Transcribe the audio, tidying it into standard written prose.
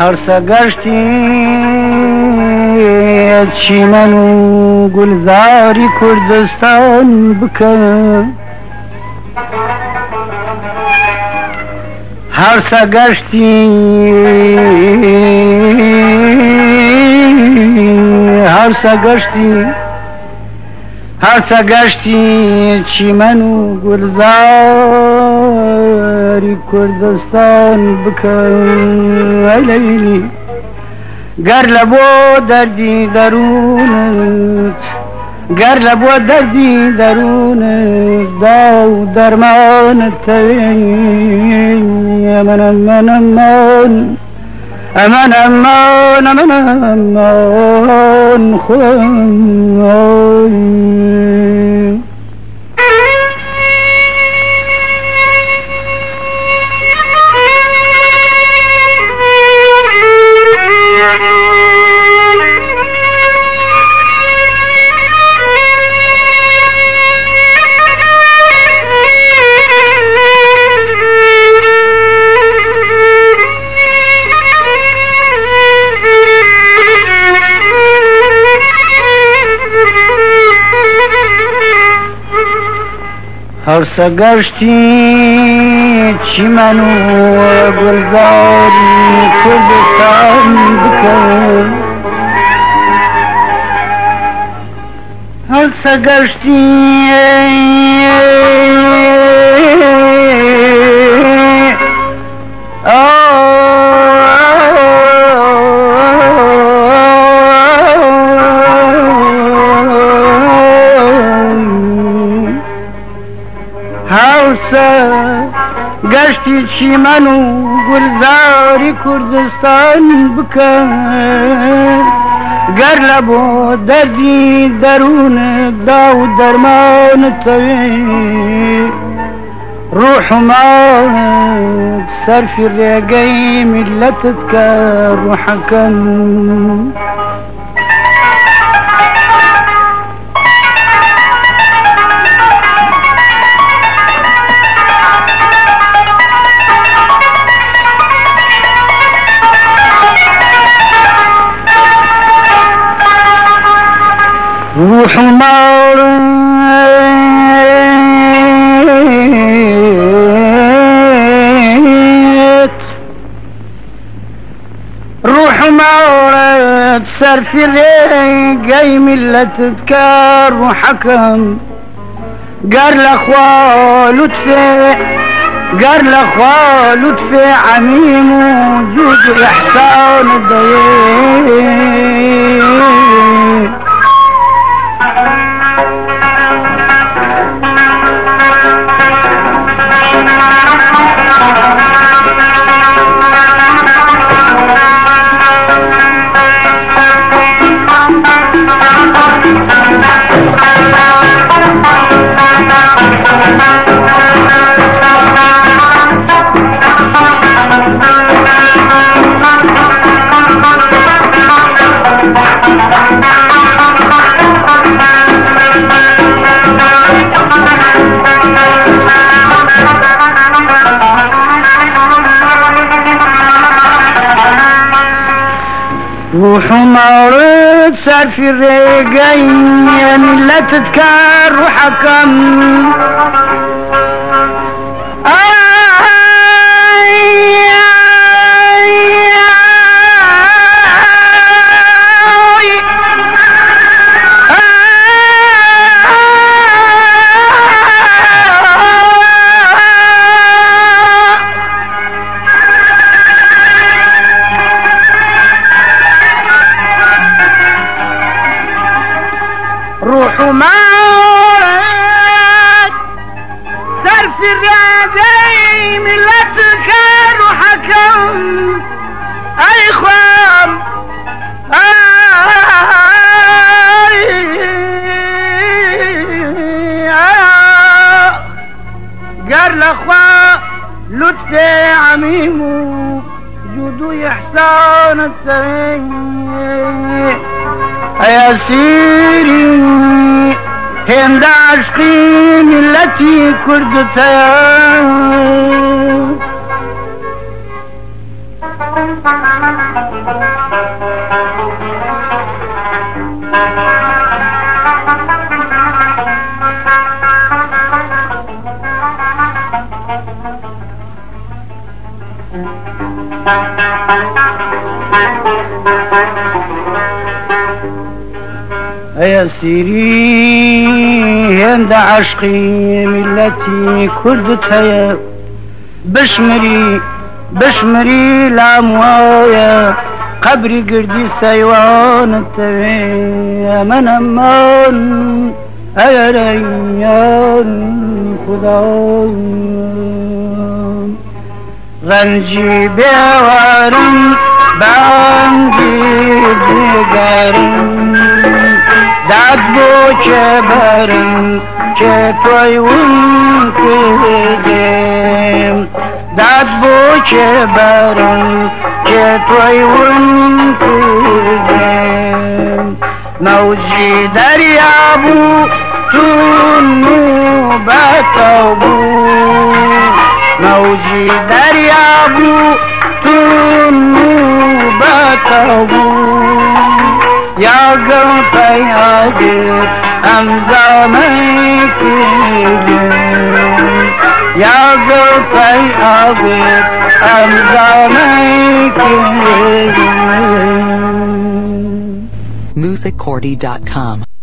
هەرسە گەشتی چیمەن و گولزاری کوردستان بکە هەرسە گەشتی هەرسە گەشتی چیمەن و گولزاری کوردستان بکە لەیلی گەر لە بۆ دەردی دەروونت گەر لە بۆ دەردی دەروونت دا و دەرمانت تەوێ ئەمەن ئەمەن ئەمان ئەمەن ئەمان ئەمەن ئەمان خۆی هەرسە گەشتی چیمەن و گولزاری کوردستان بکە هەرسە گەشتی گەشتی چیمەن و گولزاری کوردستان بکە گەر لە بۆ دەردی دەروونت دا و دەرمانت تەوێ ڕوح و ماڵت سەرفی ڕێگەی میلەتت کە ڕوحەکەم روح مورد سرفي ريقي ملتت كار وحكم قال لأخوة لطفي عميم وجود إحسان الضيق روح مورد سرفي الرقاي لا تذكر وحكم روح مات سرف الرادي من لا تذكر وحكم اي خوام قال الاخوة لطفي عميمو جودو احسان السرين يا سيري هند عشقي ملتي كردتها يا سيري هند عشقي ملتي كردتها بشمري العموايا قبري قردي سيوان التوي من أمان يا ريان خدا غنجي بيوارم بانجي بيقارم داد بو چه برم چه تویون کدیم داد بو چه برم چه تویون کدیم موجی دریا بو تونو باتو بو موجی دریا بو تونو باتو بو یا گل پیاده امزامه کدیم یا گل پیاده امزامه کدیم musiccordy.com